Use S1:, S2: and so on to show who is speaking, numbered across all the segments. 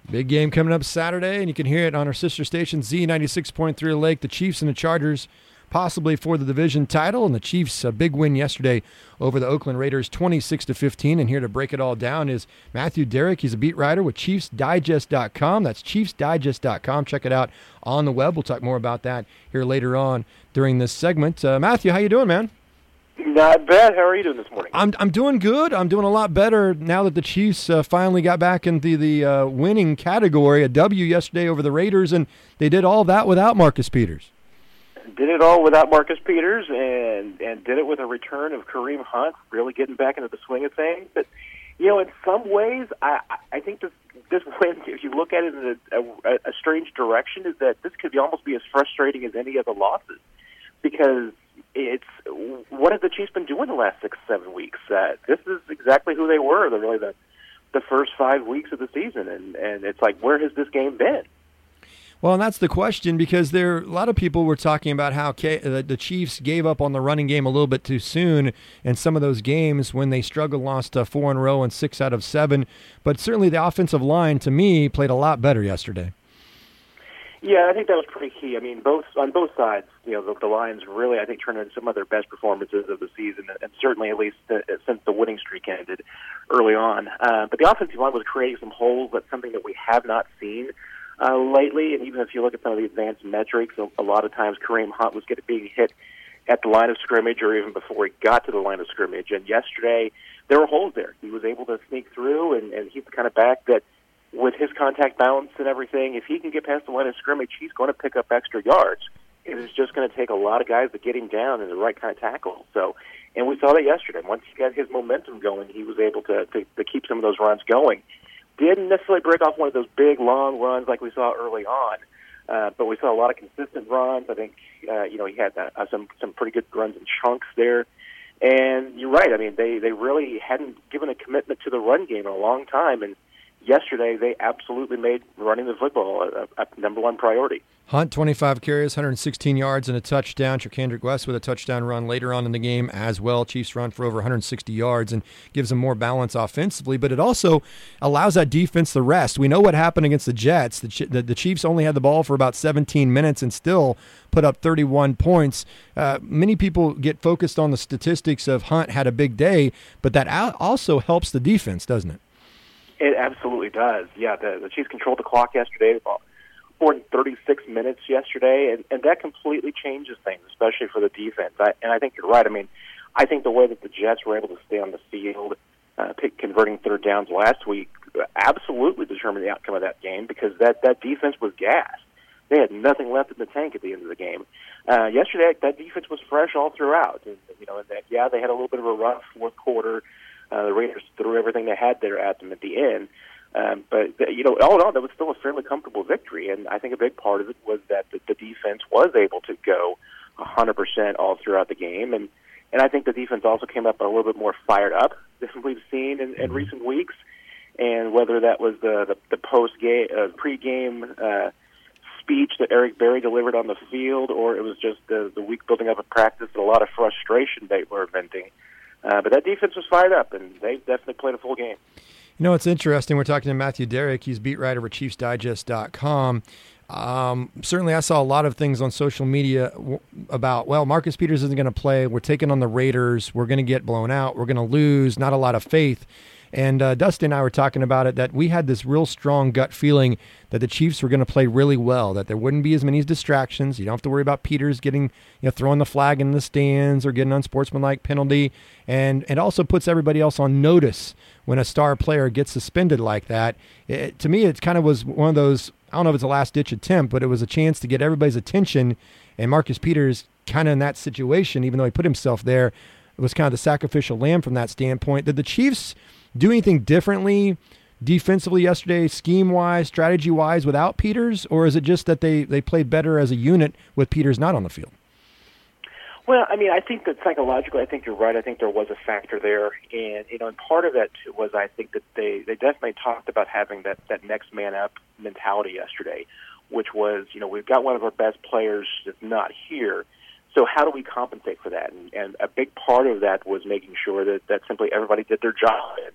S1: Big game coming up Saturday, and you can hear it on our sister station, Z96.3 Lake. The Chiefs and the Chargers possibly for the division title, and the Chiefs a big win yesterday over the Oakland Raiders 26-15. And here to break it all down is Matthew Derrick. He's a beat writer with ChiefsDigest.com. That's ChiefsDigest.com. Check it out on the web. We'll talk more about that here later on during this segment. Matthew, how you doing, man?
S2: Not bad. How are you doing this morning?
S1: I'm doing good. I'm doing a lot better now that the Chiefs finally got back into the winning category. A W yesterday over the Raiders, and they did all that without Marcus Peters.
S2: Did it all without Marcus Peters, and did it with a return of Kareem Hunt, really getting back into the swing of things. But, you know, in some ways, I think this win, if you look at it in a strange direction, is that this could almost be as frustrating as any of the losses, because it's what have the Chiefs been doing the last 6-7 weeks? This is exactly who they were. They're really the first 5 weeks of the season, and it's like, where has this game been?
S1: Well, and that's the question, because a lot of people were talking about how the Chiefs gave up on the running game a little bit too soon in some of those games when they struggled, lost 4 in a row and 6 out of 7. But certainly the offensive line, to me, played a lot better yesterday.
S2: Yeah, I think that was pretty key. I mean, on both sides, you know, the Lions really, I think, turned in some of their best performances of the season, and certainly at least since the winning streak ended early on. But the offensive line was creating some holes. That's something that we have not seen lately. And even if you look at some of the advanced metrics, a lot of times Kareem Hunt was being hit at the line of scrimmage or even before he got to the line of scrimmage. And yesterday, there were holes there. He was able to sneak through, and he's the kind of back that, with his contact balance and everything, if he can get past the line of scrimmage, he's going to pick up extra yards. It is just going to take a lot of guys to get him down in the right kind of tackle. So, and we saw that yesterday. Once he got his momentum going, he was able to keep some of those runs going. Didn't necessarily break off one of those big, long runs like we saw early on, but we saw a lot of consistent runs. I think, he had some pretty good runs in chunks there. And you're right. I mean, they really hadn't given a commitment to the run game in a long time, and yesterday, they absolutely made running the football a number one priority.
S1: Hunt, 25 carries, 116 yards, and a touchdown. Charcandrick West with a touchdown run later on in the game as well. Chiefs run for over 160 yards and gives them more balance offensively, but it also allows that defense the rest. We know what happened against the Jets. The Chiefs only had the ball for about 17 minutes and still put up 31 points. Many people get focused on the statistics of Hunt had a big day, but that also helps the defense, doesn't it?
S2: It absolutely does. Yeah, the Chiefs controlled the clock yesterday, about 36 minutes yesterday, and that completely changes things, especially for the defense. I think you're right. I mean, I think the way that the Jets were able to stay on the field, converting third downs last week, absolutely determined the outcome of that game, because that defense was gassed. They had nothing left in the tank at the end of the game. Yesterday, that defense was fresh all throughout. And, they had a little bit of a rough fourth quarter. The Raiders threw everything they had there at them at the end. But all in all, that was still a fairly comfortable victory. And I think a big part of it was that the defense was able to go 100% all throughout the game. And I think the defense also came up a little bit more fired up than we've seen in recent weeks. And whether that was the post-game, pre-game speech that Eric Berry delivered on the field, or it was just the week building up of practice and a lot of frustration they were venting. But that defense was fired up, and they definitely played a full game.
S1: You know, it's interesting. We're talking to Matthew Derrick. He's beat writer for ChiefsDigest.com. Certainly, I saw a lot of things on social media about, Marcus Peters isn't going to play. We're taking on the Raiders. We're going to get blown out. We're going to lose. Not a lot of faith. And Dustin and I were talking about it, that we had this real strong gut feeling that the Chiefs were going to play really well, that there wouldn't be as many distractions. You don't have to worry about Peters getting, throwing the flag in the stands or getting an unsportsmanlike penalty. And it also puts everybody else on notice when a star player gets suspended like that. To me, it kind of was one of those, I don't know if it's a last-ditch attempt, but it was a chance to get everybody's attention. And Marcus Peters, kind of in that situation, even though he put himself there, was kind of the sacrificial lamb from that standpoint. Did the Chiefs do anything differently defensively yesterday, scheme-wise, strategy-wise, without Peters? Or is it just that they played better as a unit with Peters not on the field?
S2: Well, I mean, I think that psychologically, I think you're right. I think there was a factor there. And part of that was, I think that they definitely talked about having that next man up mentality yesterday, which was, we've got one of our best players that's not here. So how do we compensate for that? And a big part of that was making sure that simply everybody did their job.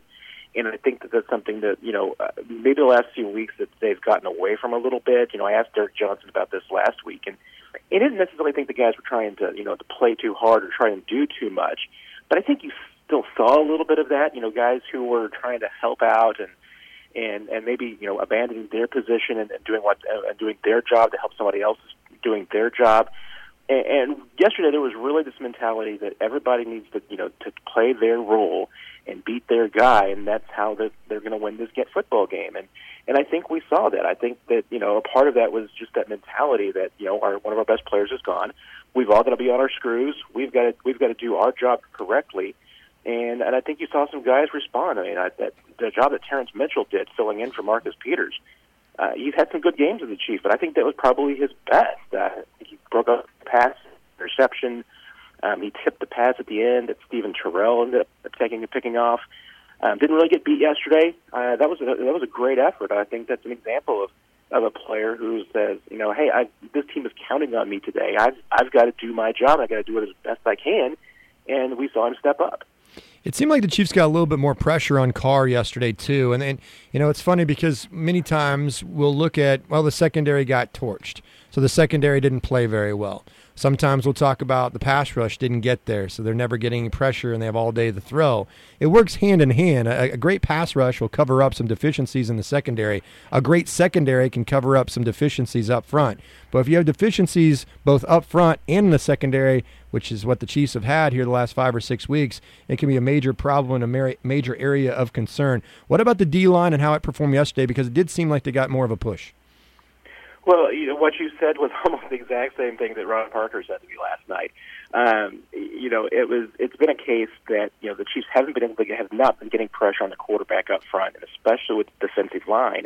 S2: And I think that that's something that, maybe the last few weeks that they've gotten away from a little bit. I asked Derek Johnson about this last week, and I didn't necessarily think the guys were trying to, to play too hard or try and do too much. But I think you still saw a little bit of that, guys who were trying to help out and maybe, abandoning their position and doing their job to help somebody else doing their job. And yesterday there was really this mentality that everybody needs to, to play their role and beat their guy, and that's how they're going to win this football game. And I think we saw that. I think that, a part of that was just that mentality that, one of our best players is gone. We've all got to be on our screws. We've got to do our job correctly. And I think you saw some guys respond. I mean, that the job that Terrence Mitchell did filling in for Marcus Peters. He's had some good games as a Chief, but I think that was probably his best. He broke up the pass, interception. He tipped the pass at the end that Stephen Terrell ended up picking off. Didn't really get beat yesterday. That was a great effort. I think that's an example of a player who says, hey, this team is counting on me today. I've got to do my job. I got to do it as best I can. And we saw him step up.
S1: It seemed like the Chiefs got a little bit more pressure on Carr yesterday, too. And it's funny because many times we'll look at, the secondary got torched. So the secondary didn't play very well. Sometimes we'll talk about the pass rush didn't get there, so they're never getting any pressure and they have all day to throw. It works hand in hand. A great pass rush will cover up some deficiencies in the secondary. A great secondary can cover up some deficiencies up front. But if you have deficiencies both up front and in the secondary, which is what the Chiefs have had here the last 5 or 6 weeks, it can be a major problem and a major area of concern. What about the D-line and how it performed yesterday? Because it did seem like they got more of a push.
S2: Well, what you said was almost the exact same thing that Ron Parker said to me last night. It's been a case that the Chiefs have not been getting pressure on the quarterback up front, and especially with the defensive line.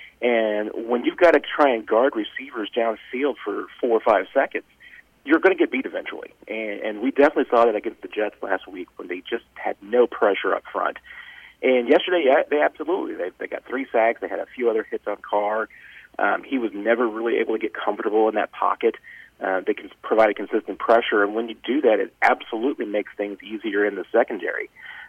S2: And when you've got to try and guard receivers downfield for 4 or 5 seconds, you're going to get beat eventually. And we definitely saw that against the Jets last week when they just had no pressure up front. And yesterday, they absolutely they got 3 sacks. They had a few other hits on Carr. He was never really able to get comfortable in that pocket. They can provide consistent pressure, and when you do that, it absolutely makes things easier in the secondary.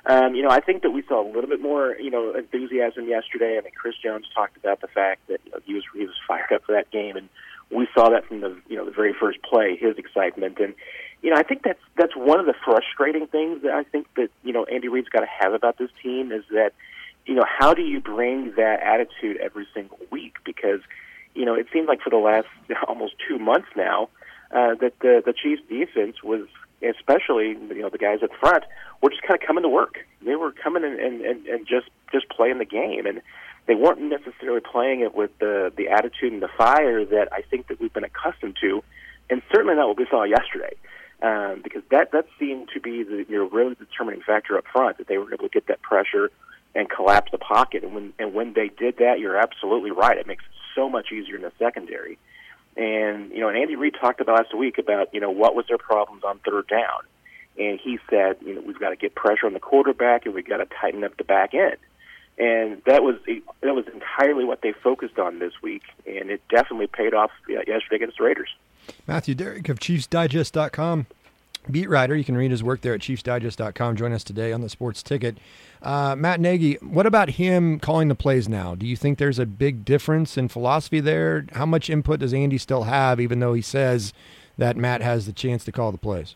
S2: I think that we saw a little bit more, enthusiasm yesterday. I mean, Chris Jones talked about the fact that he was fired up for that game, and we saw that from the very first play, his excitement. And I think that's one of the frustrating things that I think that Andy Reid's got to have about this team is that. How do you bring that attitude every single week? Because, it seems like for the last almost 2 months now that the Chiefs defense was, especially, the guys up front, were just kind of coming to work. They were coming and just playing the game. And they weren't necessarily playing it with the attitude and the fire that I think that we've been accustomed to, and certainly not what we saw yesterday. Because that seemed to be the really determining factor up front, that they were able to get that pressure and collapse the pocket. And when they did that, you're absolutely right. It makes it so much easier in the secondary. And, and Andy Reid talked about last week about, what was their problems on third down. And he said, we've got to get pressure on the quarterback and we've got to tighten up the back end. And that was entirely what they focused on this week. And it definitely paid off yesterday against the Raiders.
S1: Matthew Derrick of ChiefsDigest.com. Beat writer. You can read his work there at ChiefsDigest.com. Join us today on the Sports Ticket. Matt Nagy, what about him calling the plays now? Do you think there's a big difference in philosophy there? How much input does Andy still have, even though he says that Matt has the chance to call the plays?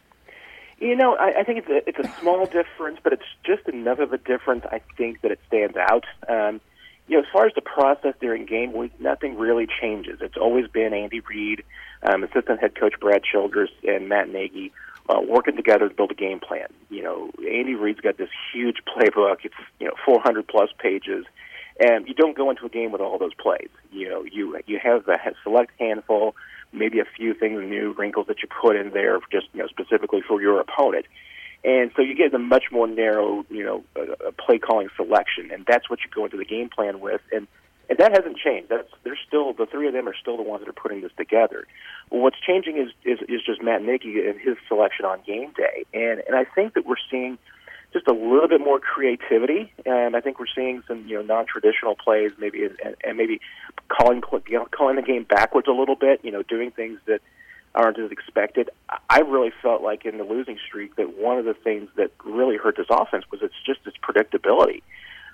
S2: I think it's a small difference, but it's just enough of a difference, I think, that it stands out. As far as the process during game week, nothing really changes. It's always been Andy Reid, assistant head coach Brad Childress, and Matt Nagy working together to build a game plan. Andy Reid's got this huge playbook. It's 400-plus pages, and you don't go into a game with all those plays. You have a select handful, maybe a few things, new wrinkles that you put in there just specifically for your opponent. And so you get a much more narrow, play-calling selection, and that's what you go into the game plan with. And that hasn't changed. They're still, the three of them are still the ones that are putting this together. Well, what's changing is just Matt Nagy and his selection on game day. And I think that we're seeing just a little bit more creativity, and I think we're seeing some non-traditional plays, maybe and maybe calling the game backwards a little bit, doing things that aren't as expected. I really felt like in the losing streak that one of the things that really hurt this offense was it's just its predictability.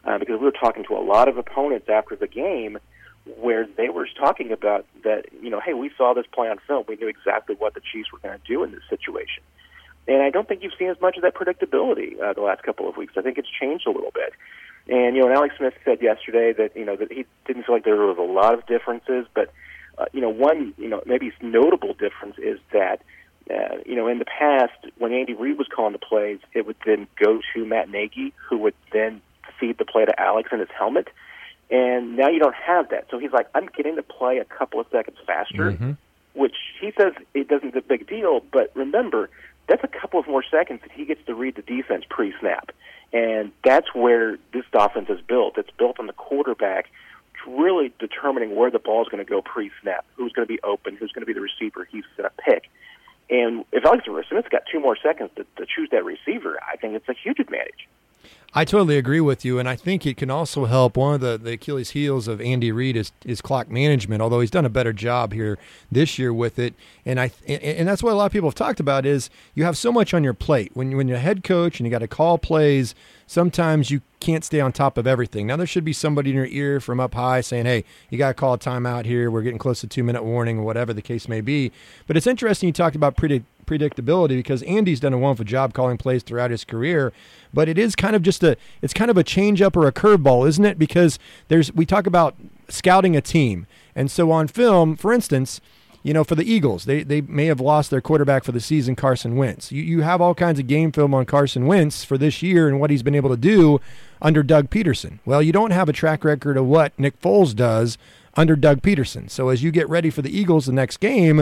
S2: because we were talking to a lot of opponents after the game where they were talking about that, hey, we saw this play on film. We knew exactly what the Chiefs were going to do in this situation. And I don't think you've seen as much of that predictability the last couple of weeks. I think it's changed a little bit. And, Alex Smith said yesterday that, that he didn't feel like there was a lot of differences, but, one, maybe notable difference is that, in the past, when Andy Reid was calling the plays, it would then go to Matt Nagy, who would then feed the play to Alex in his helmet. And now you don't have that. So he's like, I'm getting the play a couple of seconds faster, which he says it doesn't be a big deal. But remember, that's a couple of more seconds that he gets to read the defense pre-snap. And that's where this offense is built. It's built on the quarterback really determining where the ball is going to go pre-snap, who's going to be open, who's going to be the receiver he's going to pick. And if Alex Smith's got 2 more seconds to choose that receiver, I think it's a huge advantage.
S1: I totally agree with you, and I think it can also help. One of the Achilles heels of Andy Reid is clock management, although he's done a better job here this year with it. And that's what a lot of people have talked about is you have so much on your plate. When you're a head coach and you got to call plays, sometimes you can't stay on top of everything. Now, there should be somebody in your ear from up high saying, hey, you got to call a timeout here. We're getting close to 2-minute warning or whatever the case may be. But it's interesting you talked about predictability because Andy's done a wonderful job calling plays throughout his career, but it is kind of it's kind of a change-up or a curveball, isn't it? Because we talk about scouting a team. And so on film, for instance, for the Eagles, they may have lost their quarterback for the season, Carson Wentz. You have all kinds of game film on Carson Wentz for this year and what he's been able to do under Doug Peterson. Well, you don't have a track record of what Nick Foles does under Doug Peterson. So as you get ready for the Eagles the next game,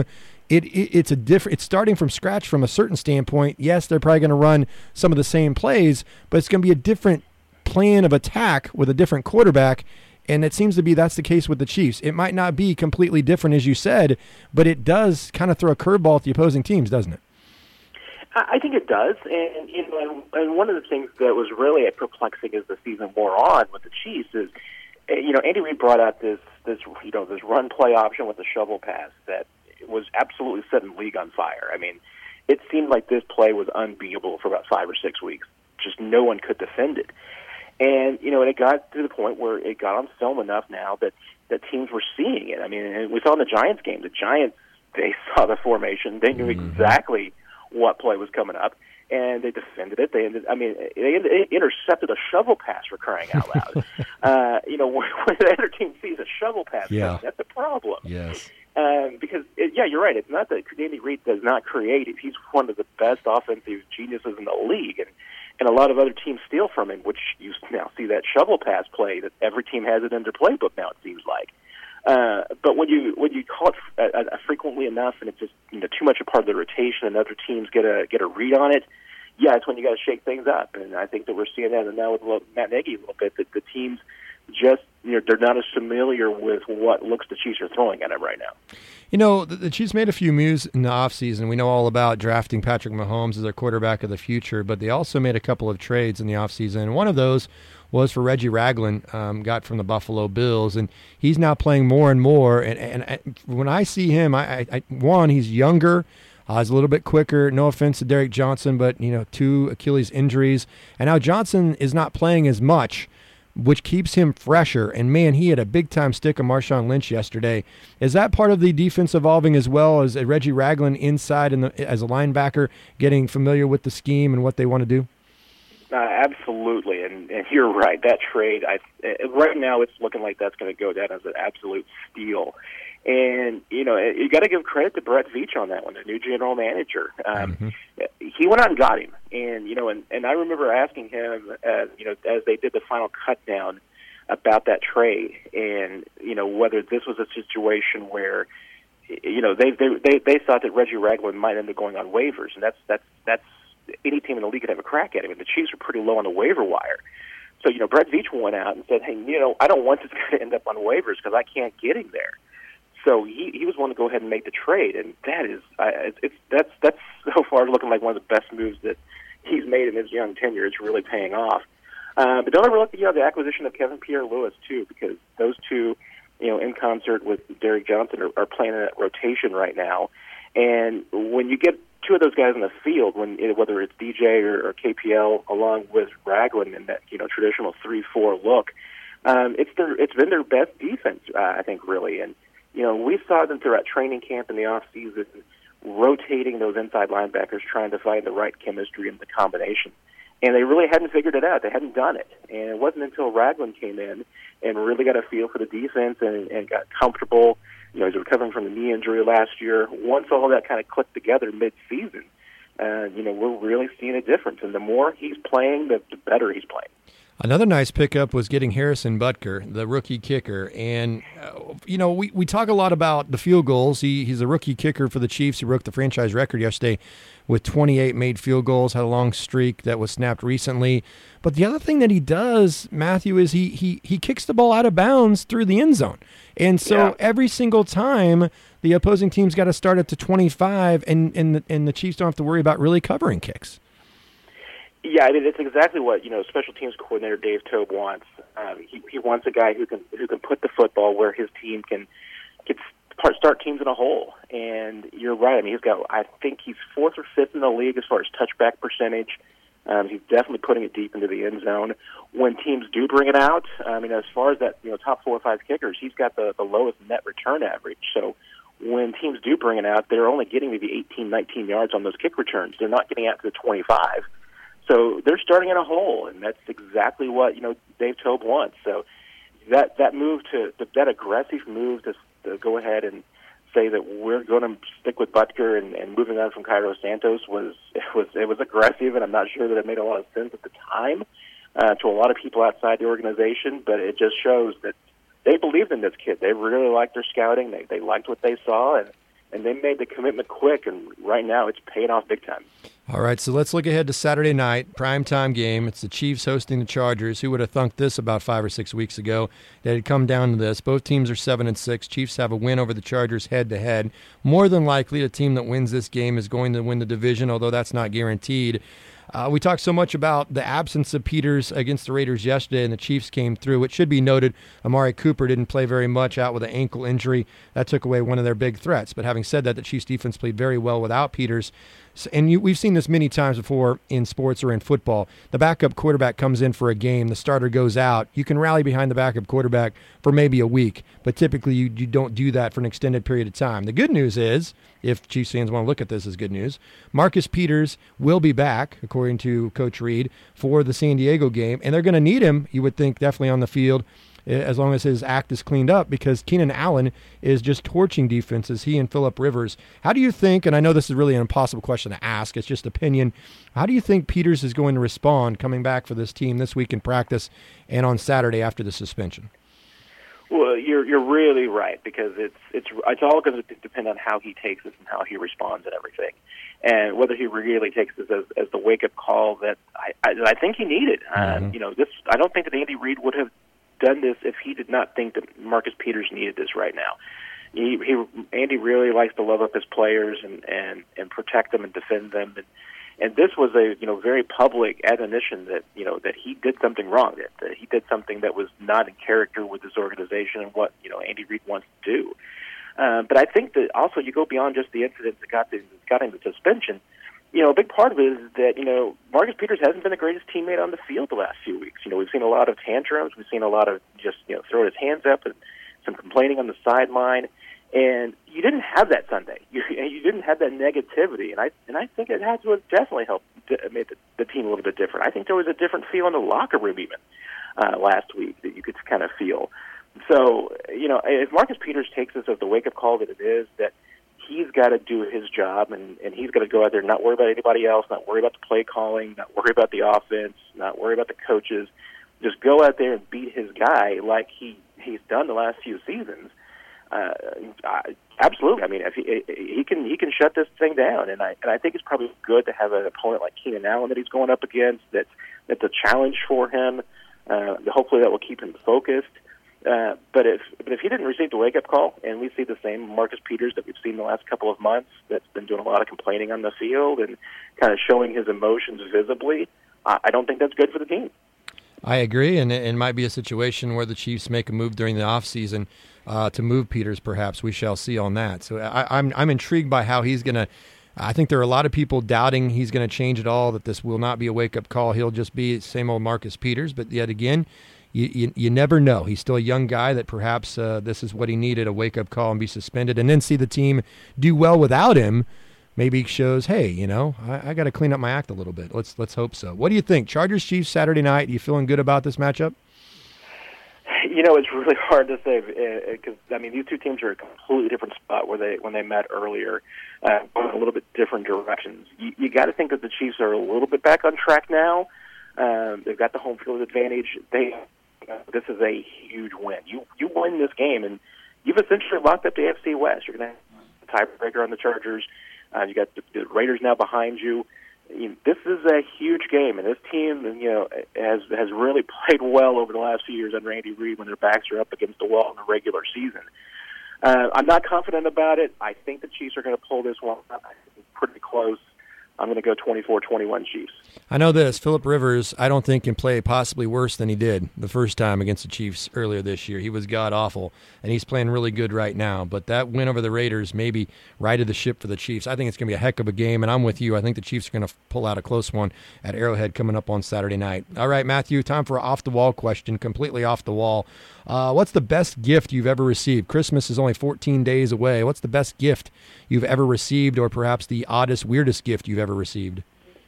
S1: it's starting from scratch from a certain standpoint. Yes, they're probably going to run some of the same plays, but it's going to be a different plan of attack with a different quarterback. And it seems to be that's the case with the Chiefs. It might not be completely different, as you said, but it does kind of throw a curveball at the opposing teams, doesn't it?
S2: I think it does. And one of the things that was really perplexing as the season wore on with the Chiefs is, Andy Reid brought out this run play option with the shovel pass that was absolutely setting the league on fire. I mean, it seemed like this play was unbeatable for about 5 or 6 weeks. Just no one could defend it. And, and it got to the point where it got on film enough now that teams were seeing it. I mean, and we saw in the Giants game, the Giants, they saw the formation. They knew exactly what play was coming up, and they defended it. They intercepted a shovel pass, for crying out loud. When the other team sees a shovel pass, that's a problem.
S1: Yes.
S2: Because, you're right. It's not that Andy Reid does not create it. He's one of the best offensive geniuses in the league, and a lot of other teams steal from him, which you now see that shovel pass play that every team has it in their playbook now, it seems like. But when you call it frequently enough and it's just too much a part of the rotation and other teams get a read on it, it's when you got to shake things up. And I think that we're seeing that now with Matt Nagy a little bit, that the teams just they're not as familiar with what looks the Chiefs are throwing at them right now.
S1: The Chiefs made a few moves in the offseason. We know all about drafting Patrick Mahomes as their quarterback of the future, but they also made a couple of trades in the offseason. And one of those was for Reggie Ragland, got from the Buffalo Bills, and he's now playing more and more. And when I see him, one, he's younger. He's a little bit quicker. No offense to Derek Johnson, but 2 Achilles injuries. And now Johnson is not playing as much, which keeps him fresher. And, man, he had a big-time stick of Marshawn Lynch yesterday. Is that part of the defense evolving as well as Reggie Ragland inside as a linebacker, getting familiar with the scheme and what they want to do?
S2: Absolutely, and you're right. That trade, right now it's looking like that's going to go down as an absolute steal. And, you got to give credit to Brett Veach on that one, the new general manager. He went out and got him. And, and I remember asking him, as they did the final cut down about that trade and, whether this was a situation where, they thought that Reggie Ragland might end up going on waivers. And that's any team in the league could have a crack at him. And the Chiefs are pretty low on the waiver wire. So, Brett Veach went out and said, hey, I don't want this guy to end up on waivers because I can't get him there. So he was one to go ahead and make the trade, and that's so far looking like one of the best moves that he's made in his young tenure. It's really paying off. But don't overlook the acquisition of Kevin Pierre-Louis too, because those two, in concert with Derek Johnson, are playing in that rotation right now. And when you get two of those guys in the field, whether it's DJ or KPL, along with Ragland in that traditional 3-4 look, it's been their best defense, I think, really. And we saw them throughout training camp in the off season, rotating those inside linebackers, trying to find the right chemistry and the combination. And they really hadn't figured it out. They hadn't done it. And it wasn't until Ragland came in and really got a feel for the defense and got comfortable. He's recovering from the knee injury last year. Once all that kind of clicked together mid-season, we're really seeing a difference. And the more he's playing, the better he's playing.
S1: Another nice pickup was getting Harrison Butker, the rookie kicker. And, we talk a lot about the field goals. He's a rookie kicker for the Chiefs. He broke the franchise record yesterday with 28 made field goals, had a long streak that was snapped recently. But the other thing that he does, Matthew, is he kicks the ball out of bounds through the end zone. And so every single time the opposing team's got to start at the 25, and the Chiefs don't have to worry about really covering kicks.
S2: Yeah, I mean, it's exactly what special teams coordinator Dave Toub wants. He wants a guy who can put the football where his team can start teams in a hole. And you're right. I mean, I think he's 4th or 5th in the league as far as touchback percentage. He's definitely putting it deep into the end zone. When teams do bring it out, I mean, as far as that top 4 or 5 kickers, he's got the lowest net return average. So when teams do bring it out, they're only getting maybe 18, 19 yards on those kick returns. They're not getting out to the 25. So they're starting in a hole, and that's exactly what Dave Toub wants. So that aggressive move to go ahead and say that we're going to stick with Butker and moving on from Cairo Santos was aggressive, and I'm not sure that it made a lot of sense at the time to a lot of people outside the organization. But it just shows that they believed in this kid. They really liked their scouting. They liked what they saw, and they made the commitment quick. And right now, it's paying off big time.
S1: All right, so let's look ahead to Saturday night, primetime game. It's the Chiefs hosting the Chargers. Who would have thunk this about 5 or 6 weeks ago that it had come down to this? Both teams are 7-6. Chiefs have a win over the Chargers head-to-head. More than likely, the team that wins this game is going to win the division, although that's not guaranteed. We talked so much about the absence of Peters against the Raiders yesterday, and the Chiefs came through. It should be noted, Amari Cooper didn't play very much, out with an ankle injury. That took away one of their big threats. But having said that, the Chiefs defense played very well without Peters. And we've seen this many times before in sports or in football. The backup quarterback comes in for a game. The starter goes out. You can rally behind the backup quarterback for maybe a week, but typically you don't do that for an extended period of time. The good news is, if Chiefs fans want to look at this as good news, Marcus Peters will be back, according to Coach Reed, for the San Diego game, and they're going to need him, you would think, definitely on the field, as long as his act is cleaned up, because Keenan Allen is just torching defenses, he and Phillip Rivers. How do you think, and I know this is really an impossible question to ask, it's just opinion, how do you think Peters is going to respond coming back for this team this week in practice and on Saturday after the suspension?
S2: Well, you're really right, because it's all going to depend on how he takes this and how he responds and everything, and whether he really takes this as the wake up call that I think he needed. This I don't think that Andy Reid would have done this if he did not think that Marcus Peters needed this right now. Andy really likes to love up his players and protect them and defend them, and this was a very public admonition that that he did something wrong, that he did something that was not in character with this organization and what Andy Reid wants to do. But I think that also you go beyond just the incident that got him the suspension. A big part of it is that, Marcus Peters hasn't been the greatest teammate on the field the last few weeks. We've seen a lot of tantrums. We've seen a lot of just, throwing his hands up and some complaining on the sideline. And you didn't have that Sunday. You didn't have that negativity. And I think it had to have definitely helped make the team a little bit different. I think there was a different feel in the locker room even last week that you could kind of feel. So, if Marcus Peters takes this as the wake-up call that it is, that he's got to do his job, and he's got to go out there and not worry about anybody else, not worry about the play calling, not worry about the offense, not worry about the coaches. Just go out there and beat his guy like he's done the last few seasons. Absolutely. I mean, if he can shut this thing down, and I think it's probably good to have an opponent like Keenan Allen that he's going up against. That's a challenge for him. Hopefully, that will keep him focused. But if he didn't receive the wake-up call, and we see the same Marcus Peters that we've seen the last couple of months, that's been doing a lot of complaining on the field and kind of showing his emotions visibly, I don't think that's good for the team.
S1: I agree, and it might be a situation where the Chiefs make a move during the offseason to move Peters, perhaps. We shall see on that. So I'm intrigued by how he's going to I think there are a lot of people doubting he's going to change it all, that this will not be a wake-up call. He'll just be same old Marcus Peters. But yet again, you never know. He's still a young guy that perhaps this is what he needed, a wake-up call and be suspended, and then see the team do well without him. Maybe shows, hey, I got to clean up my act a little bit. Let's hope so. What do you think? Chargers-Chiefs Saturday night. You feeling good about this matchup?
S2: It's really hard to say because these two teams are a completely different spot when they met earlier, going a little bit different directions. You got to think that the Chiefs are a little bit back on track now. They've got the home field advantage. This is a huge win. You win this game, and you've essentially locked up the AFC West. You're going to have a tiebreaker on the Chargers. You got the Raiders now behind you. This is a huge game, and this team, has really played well over the last few years under Andy Reid when their backs are up against the wall in the regular season. I'm not confident about it. I think the Chiefs are going to pull this one up. I think it's pretty close. I'm going to go 24-21 Chiefs.
S1: I know this. Phillip Rivers, I don't think, can play possibly worse than he did the first time against the Chiefs earlier this year. He was god-awful, and he's playing really good right now. But that win over the Raiders maybe righted the ship for the Chiefs. I think it's going to be a heck of a game, and I'm with you. I think the Chiefs are going to pull out a close one at Arrowhead coming up on Saturday night. All right, Matthew, time for an off-the-wall question, completely off the wall. What's the best gift you've ever received? Christmas is only 14 days away. What's the best gift you've ever received, or perhaps the oddest, weirdest gift you've ever received?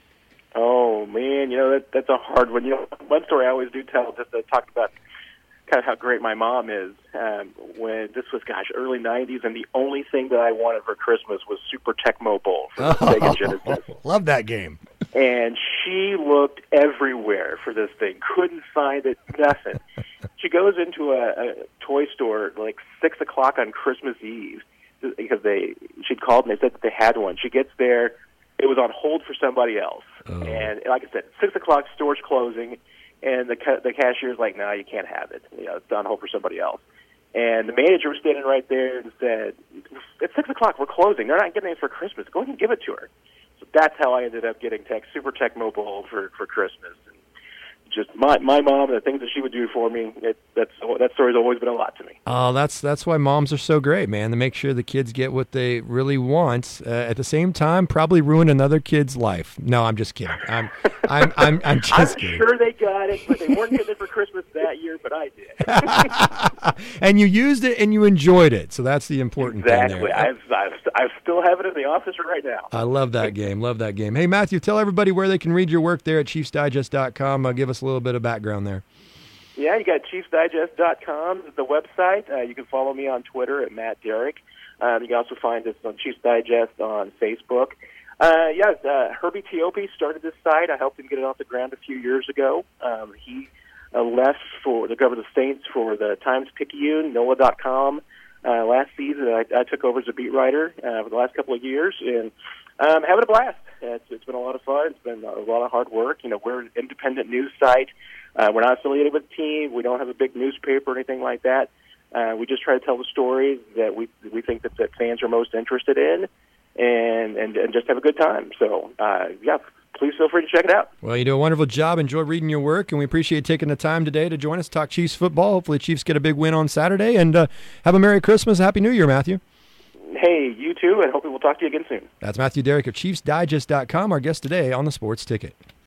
S2: Oh, man, that's a hard one. One story I always do tell, just to talk about kind of how great my mom is. When this was, early 90s, and the only thing that I wanted for Christmas was Super Tecmo Bowl for the Sega Genesis.
S1: Love that game.
S2: And she looked everywhere for this thing, couldn't find it, nothing. She goes into a toy store like 6 o'clock on Christmas Eve because she'd called and they said that they had one. She gets there, it was on hold for somebody else. Oh. And like I said, 6 o'clock, store's closing, and the cashier's like, no, you can't have it. It's on hold for somebody else. And the manager was standing right there and said, it's 6 o'clock, we're closing. They're not getting it for Christmas. Go ahead and give it to her. So that's how I ended up getting Super Tecmo Bowl for Christmas. And just my mom and the things that she would do for me, that story's always been a lot to me.
S1: Oh, that's why moms are so great, man, to make sure the kids get what they really want. At the same time, probably ruin another kid's life. No, I'm just kidding. I'm just kidding.
S2: I'm sure they got it, but they weren't getting it for Christmas that year, but I did.
S1: And you used it and you enjoyed it, so that's the important thing there.
S2: Exactly. I still have it in the office right now.
S1: I love that game. Love that game. Hey, Matthew, tell everybody where they can read your work there at ChiefsDigest.com. Give us a little bit of background there.
S2: Yeah, you got ChiefsDigest.com is the website. You can follow me on Twitter at Matt Derrick. You can also find us on Chiefs Digest on Facebook. Herbie Teope started this site. I helped him get it off the ground a few years ago. He left to cover the Saints for the Times-Picayune, NOLA.com. Last season, I took over as a beat writer for the last couple of years, and having a blast. It's been a lot of fun. It's been a lot of hard work. We're an independent news site. We're not affiliated with a team. We don't have a big newspaper or anything like that. We just try to tell the stories that we think that fans are most interested in, and just have a good time. So, please feel free to check it out.
S1: Well, you do a wonderful job. Enjoy reading your work, and we appreciate taking the time today to join us, talk Chiefs football. Hopefully Chiefs get a big win on Saturday, and have a Merry Christmas, Happy New Year, Matthew.
S2: Hey, you too, and hopefully we'll talk to you again soon.
S1: That's Matthew Derrick of ChiefsDigest.com, our guest today on the Sports Ticket.